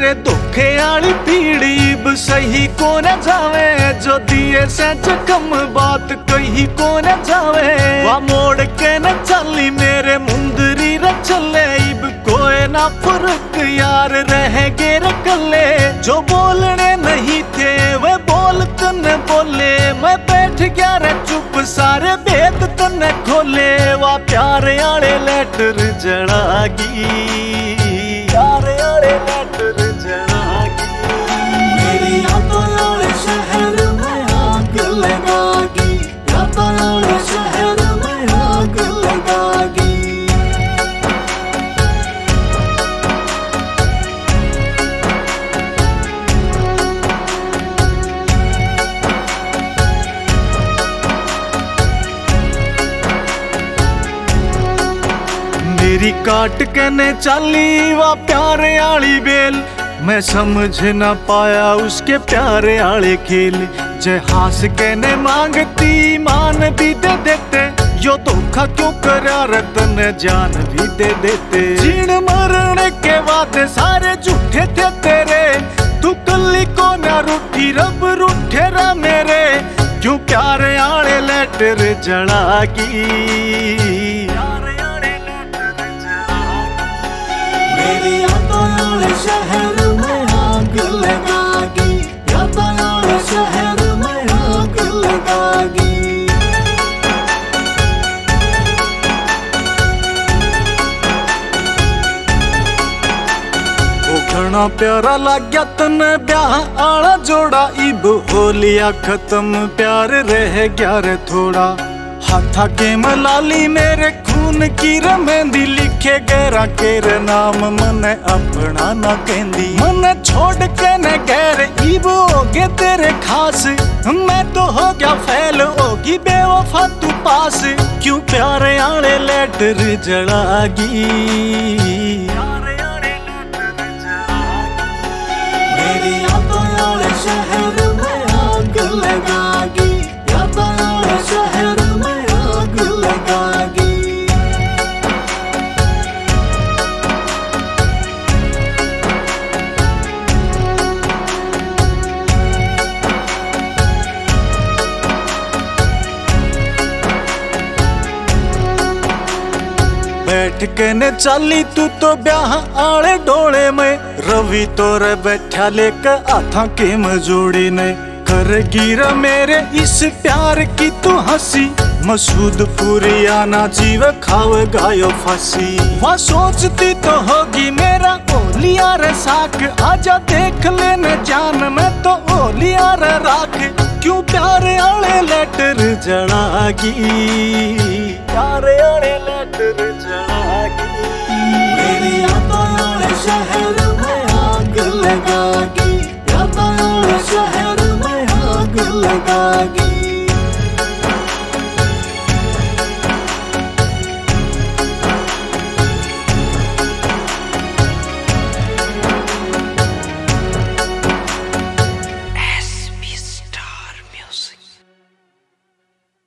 मेरे धोखे आली पीड़ी ब सही को न जावे, जो दिए से जखम बात कही को न जावे। वा मोड़ के न चली मेरे मुंदरी र चले, इब कोई ना फर्क यार रह गे कले। जो बोलने नहीं थे वे बोल तने बोले, मैं बैठ गया रे चुप सारे भेद तने खोले। वा प्यार आले लेटर जड़ागी, प्यार आले लेटर जड़ागी। मेरी यादों वाले शहर में आग लगागी, यादों वाले शहर में आग लगागी। मेरी काट के ने चाली वा प्यार आली बेल, मैं समझ न पाया उसके प्यारे आले खेल। जे हास के ने मांगती मान भी दे देते, यो धोखा क्यों करा रतन जान भी दे देते। जीण मरने के वादे सारे झूठे थे तेरे, तू कली को ना रूठी रब रूठे रा मेरे। क्यों प्यारे आले लेटर जड़ागी, मेरी यादों वाले शहर में आग लगागी, यादों वाले शहर में आग लगागी। घना प्यारा लाग्या तने ब्याह आला जोड़ा, इब हो लिया खत्म प्यार रह गया रे थोड़ा। हाथा के मलाली मेरे खून की रमेंदी, लिखे गैरा केरे नाम मने अपना ना कहंदी। मने छोड़ के न गैर इब होगे तेरे खास, मैं तो हो गया फैल होगी बेवफा तू पास। क्यों प्यारे आले लेटर जड़ागी, मेरी यादों वाले शहर में आग लगागी, यादों वाले शहर में आग लगागी। बैठ के ने चाली तू तो ब्याह आले डोले में, रवि तोरे बैठा लेकर आथा के मजोड़ी ने। कर गिरा मेरे इस प्यार की तू हंसी, मसूद पूरी आना जीव खाव गायो फांसी। वहाँ सोचती तो होगी मेरा ओलिया रे साक, आजा देख लेने जान मैं तो ओलिया रे राख। क्यों प्यारे आले लेटर जड़ागी, प्यारे आले लेटर जड़ागी। मेरी यादों